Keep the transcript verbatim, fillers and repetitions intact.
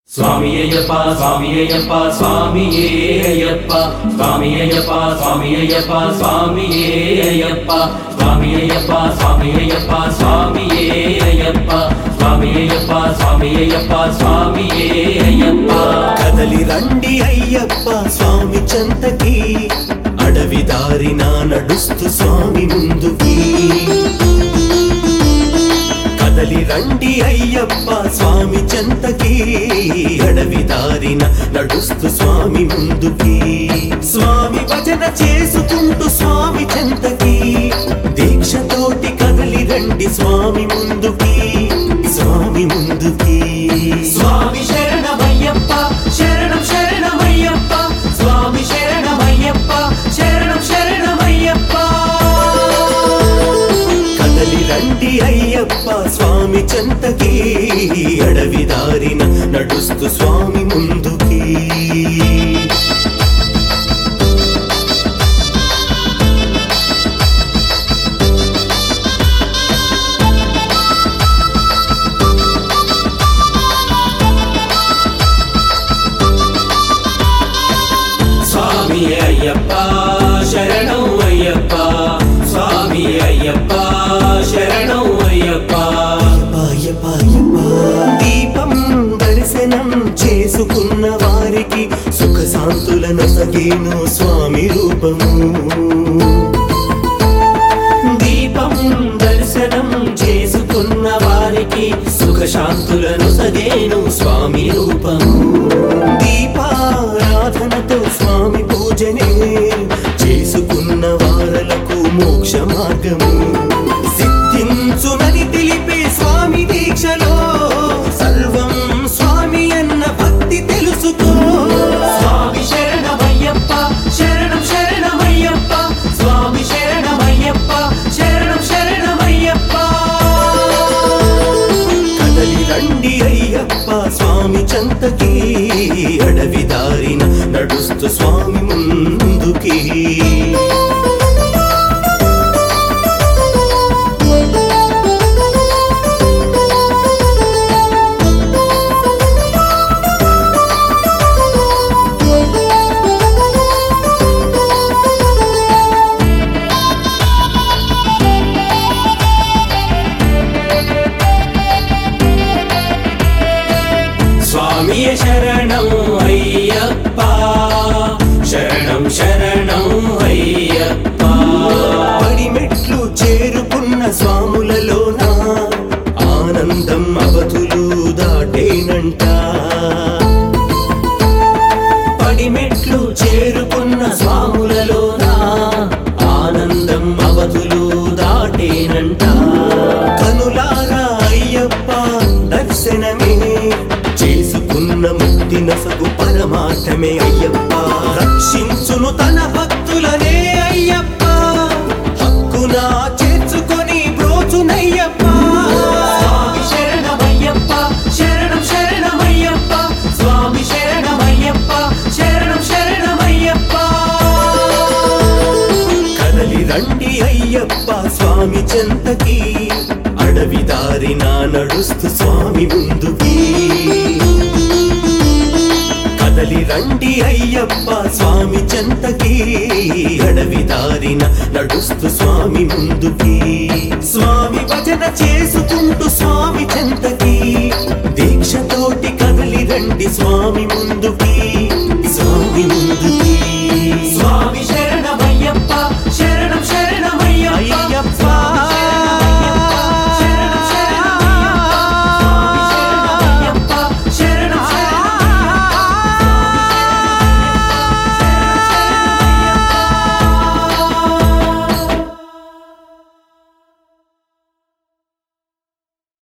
స్వామి అయ్యప్ప స్వామి అయ్యప్ప స్వామియే అయ్యప్ప స్వామి అయ్యప్ప స్వామి అయ్యప్ప స్వామియే అయ్యప్ప స్వామి అయ్యప్ప స్వామి అయ్యప్ప స్వామియే అయ్యప్ప స్వామి అయ్యప్ప స్వామి అయ్యప్ప స్వామియే అయ్యప్ప కదలి రండి అయ్యప్ప స్వామి చెంతకి అడవి దారిన నడుస్తూ స్వామి ముందుకి కదలి రండి అయ్యప్ప స్వామి చెంతకి అడవి దారిన నడుస్తూ స్వామి ముందుకి స్వామి భజన చేసుకుంటూ స్వామి చెంతకి దీక్షతోటి కదలి రండి స్వామి ముందుకి స్వామి ముందుకి స్వామి శరణమయ్యప్ప శరణం శరణమయ్యప్ప స్వామి శరణమయ్యప్ప శరణం శరణమయ్యప్ప కదలి రండి అయ్యప్ప స్వామి చెంతకి అడవి దారిన నడుస్తూ స్వామి ముందుకి స్వామి అయ్యప్ప శరణం అయ్యప్ప స్వామి అయ్యప్ప శరణం అయ్యప్ప అయ్యప్ప అయ్యప్ప దీపం దర్శనం చేసుకున్న వారికి సుఖ శాంతులను సగేను స్వామి రూపము దీపం దర్శనం చేసుకున్న వారికి సుఖ శాంతులను సగేను స్వామి రూపము దీపారాధనతో స్వామి పూజనే చేసుకున్న వారలకు మోక్ష మార్గము సిద్ధించునని తెలిపే స్వామి దీక్షలో సర్వం స్వామి అన్న భక్తి తెలుసుకో స్వామి శరణమయ్యప్ప శరణం శరణమయ్యప్ప స్వామి శరణమయ్యప్ప శరణం శరణమయ్యప్ప కదలి రండి అయ్యప్ప స్వామి చెంతకి అడవి దారిన నడుస్తూ స్వామి ముందుకి స్వామి శరణం అయ్యప్ప శరణం శరణం అయ్యప్ప పడిమెట్లు చేరుకున్న స్వాములలోన ఆనందం అవధులు దాటేనంట పడిమెట్లు చేరుకున్న స్వాములలోన ఆనందం అవధులు దాటేనంట కనులారా అయ్యప్ప దర్శనమే చేసుకున్న ముక్తి నసగు పరమార్థమే అయ్యప్ప రక్షించును తన భక్తులనే అయ్యప్ప హక్కున చేర్చుకొని బ్రోచునయ్యప్ప స్వామి శరణమయ్యప్ప శరణం శరణమయ్యప్ప స్వామి శరణమయ్యప్ప శరణం శరణమయ్యప్ప కదలి రండి అయ్యప్ప స్వామి చెంతకి అడవి దారిన నడుస్తూ స్వామి ముందుకి కదలి రండి అయ్యప్ప స్వామి చెంతకి అడవి దారిన నడుస్తూ స్వామి ముందుకి స్వామి భజన చేసుకుంటూ స్వామి చెంతకి దీక్షతోటి కదలి రండి స్వామి ముందుకి స్వామి ముందుకి